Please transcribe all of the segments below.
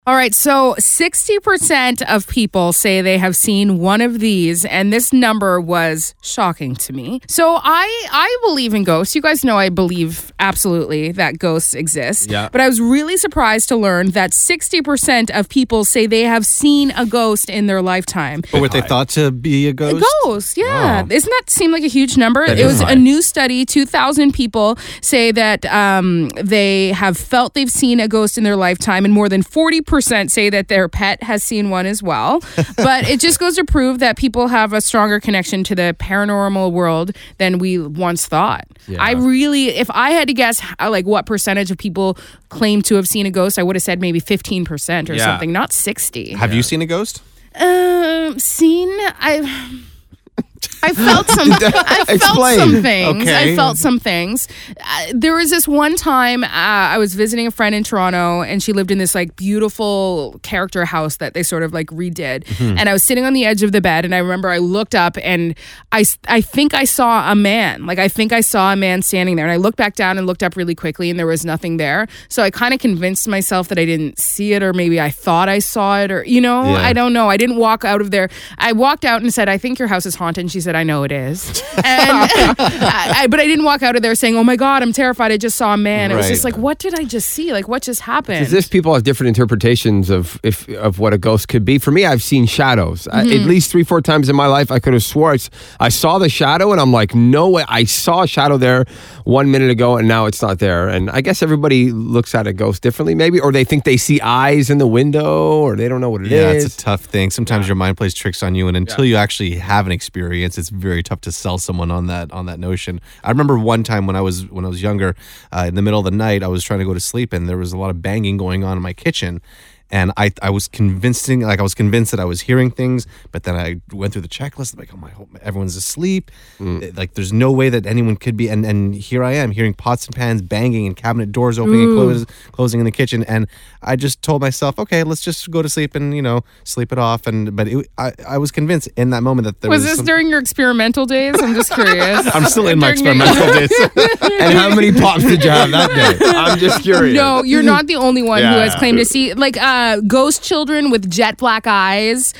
All right, so 60% of people say they have seen one of these, and this number was shocking to me. So I believe in ghosts. You guys know I believe absolutely that ghosts exist. Yeah. But I was really surprised to learn that 60% of people say they have seen a ghost in their lifetime. Or what they thought to be a ghost? A ghost, yeah. Wow. Doesn't that seem like a huge number? That It is was high. a new study. 2,000 people say that they have felt they've seen a ghost in their lifetime, and more than 40% say that their pet has seen one as well. But it just goes to prove that people have a stronger connection to the paranormal world than we once thought. Yeah. I really, if I had to guess like what percentage of people claim to have seen a ghost, I would have said maybe 15% or Yeah. something, not 60. Have you seen a ghost? I felt some. I felt Explain. some things. Okay. I felt some things. There was this one time I was visiting a friend in Toronto, and she lived in this like beautiful character house that they sort of like redid. And I was sitting on the edge of the bed, and I remember I looked up, and I think I saw a man. Like I think I saw a man standing there, and I looked back down and looked up really quickly, and there was nothing there. So I kind of convinced myself that I didn't see it, or maybe I thought I saw it, or Yeah. I don't know. I didn't walk out of there. I walked out and said, "I think your house is haunted." And she said, "I know it is." And but I didn't walk out of there saying, "Oh my God, I'm terrified. I just saw a man." It was Right. just like, what did I just see? Like, what just happened? As if people have different interpretations of what a ghost could be. For me, I've seen shadows. At least 3-4 times in my life, I could have swore I saw the shadow, and I'm like, no way. I saw a shadow there 1 minute ago, and now it's not there. And I guess everybody looks at a ghost differently, maybe, or they think they see eyes in the window, or they don't know what it is. Yeah, it's a tough thing. Sometimes your mind plays tricks on you, and until you actually have an experience, it's very tough to sell someone on that notion. I remember one time when I was younger, in the middle of the night, I was trying to go to sleep, and there was a lot of banging going on in my kitchen. And I was convinced that I was hearing things, but then I went through the checklist. Like, I hope everyone's asleep. Like, there's no way that anyone could be. And here I am hearing pots and pans banging and cabinet doors opening and closing in the kitchen. And I just told myself, okay, let's just go to sleep and sleep it off. But I was convinced in that moment that there was. Was this during your experimental days? I'm just curious. I'm still in my experimental days. And how many pops did you have that day? I'm just curious. No, you're not the only one who Yeah. has claimed to see like ghost children with jet black eyes,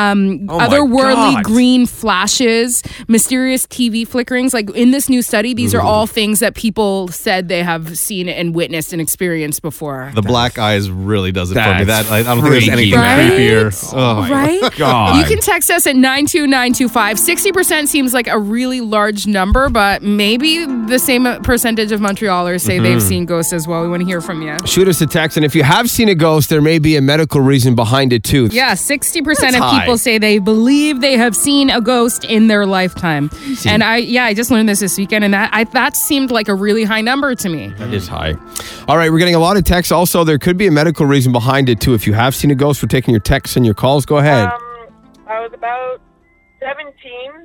otherworldly God. green flashes, mysterious TV flickerings. Like in this new study, these are all things that people said they have seen and witnessed and experienced before. The black eyes really does it for me. That's I don't think there's anything Right? creepier. Oh, Right? God. You can text us at 92925. 60% seems like a really large number, but maybe the same percentage of Montrealers say they've seen ghosts as well. We want to hear from you. Shoot us a text, and if you have seen a ghost, there may be a medical reason behind it too. Yeah, 60% That's of high. people say they believe they have seen a ghost in their lifetime. And I just learned this weekend, and that seemed like a really high number to me. That is high. All right, we're getting a lot of texts. Also, there could be a medical reason behind it too. If you have seen a ghost, we're taking your texts and your calls. Go ahead. I was about 17.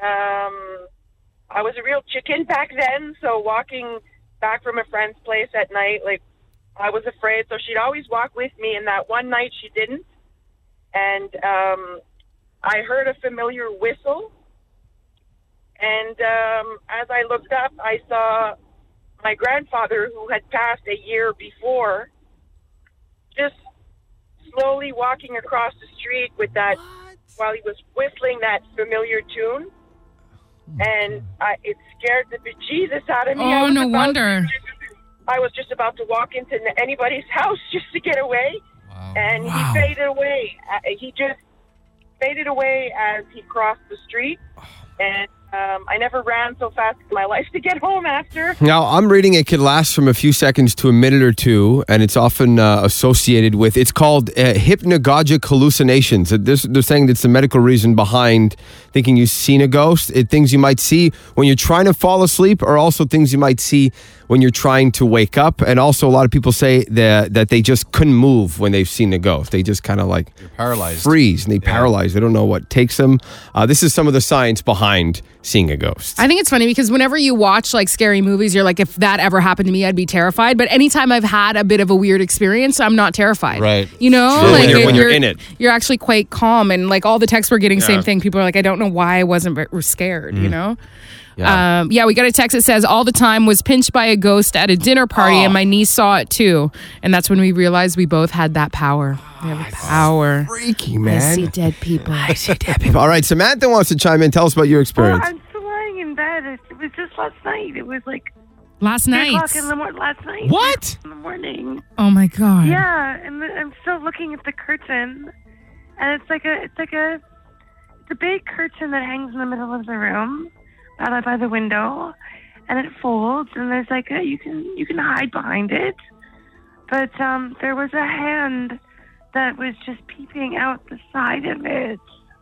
I was a real chicken back then, so walking back from a friend's place at night, like, I was afraid, so she'd always walk with me, and that one night she didn't. And I heard a familiar whistle, and as I looked up, I saw my grandfather, who had passed a year before, just slowly walking across the street with that, while he was whistling that familiar tune. And it scared the bejesus out of me. Oh, no wonder. I was just about to walk into anybody's house just to get away. Wow. And he faded away. He just faded away as he crossed the street. And I never ran so fast in my life to get home after. Now, I'm reading it could last from a few seconds to a minute or two, and it's often associated with, it's called hypnagogic hallucinations. They're saying that's the medical reason behind thinking you've seen a ghost. Things you might see when you're trying to fall asleep, or also things you might see when you're trying to wake up. And also a lot of people say that they just couldn't move when they've seen a ghost. They just kind of like paralyzed. freeze, and they paralyze. They don't know what takes them. This is some of the science behind seeing a ghost. I think it's funny because whenever you watch like scary movies, you're like, if that ever happened to me, I'd be terrified. But anytime I've had a bit of a weird experience, I'm not terrified. Right. You know, True. like When you're in it. you're actually quite calm. And like all the texts we're getting, same thing. People are like, I don't know why I wasn't scared. You know. Yeah. Yeah, we got a text that says, all the time was pinched by a ghost at a dinner party, and my niece saw it too. And that's when we realized we both had that power. We have the power. Freaky, I man. see dead people. I see dead people. All right, Samantha wants to chime in. Tell us about your experience. I'm still lying in bed. It was just last night. It was like Last 3 night. o'clock in the morning. Last night. What? In the morning. Oh my God. Yeah, and I'm still looking at the curtain, and it's a big curtain that hangs in the middle of the room, by the window, and it folds, and there's you can hide behind it, but there was a hand that was just peeping out the side of it.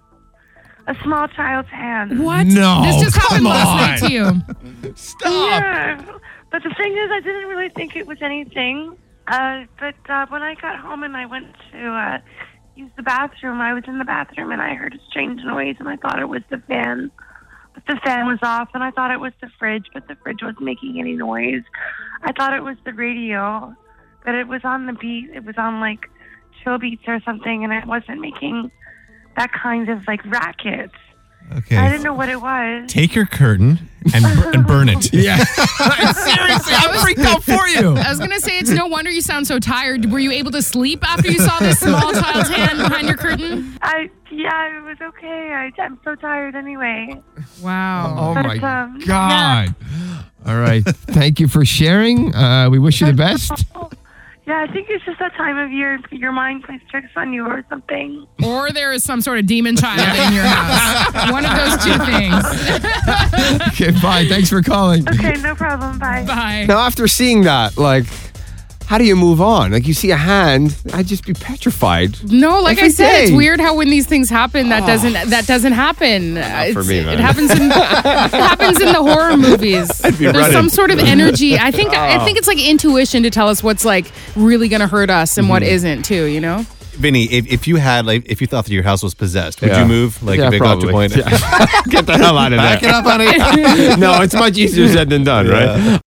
A small child's hand. What? No, This just happened come last night to you. Yeah, but the thing is, I didn't really think it was anything. But when I got home and I went to use the bathroom, I was in the bathroom and I heard a strange noise, and I thought it was the fan. But the fan was off, and I thought it was the fridge, but the fridge wasn't making any noise. I thought it was the radio, but it was on the beat. It was on like chill beats or something, and it wasn't making that kind of like racket. Okay. I didn't know what it was. Take your curtain and burn it. Yeah. Seriously, I'm freaked out for you. I was going to say, it's no wonder you sound so tired. Were you able to sleep after you saw this small child's hand behind your curtain? Yeah, it was okay. I'm so tired anyway. Wow. Oh, But, my God. All right. Thank you for sharing. We wish you the best. Yeah, I think it's just that time of year your mind plays tricks on you or something. Or there is some sort of demon child in your house. One of those two things. Okay, bye. Thanks for calling. Okay, no problem. Bye. Bye. Now, after seeing that, like, how do you move on? Like, you see a hand, I'd just be petrified. No, like Every I said, it's day. weird how when these things happen, that doesn't happen. for me, man. It happens in the horror movies. be There's running. some sort of energy. I think it's like intuition to tell us what's like really gonna hurt us and what isn't too. You know. Vinny, if you thought that your house was possessed, would Yeah. you move? Like Yeah, if it got to probably. a point. Yeah. Get the hell out of there. Back it up, honey. No, it's much easier said than done, right?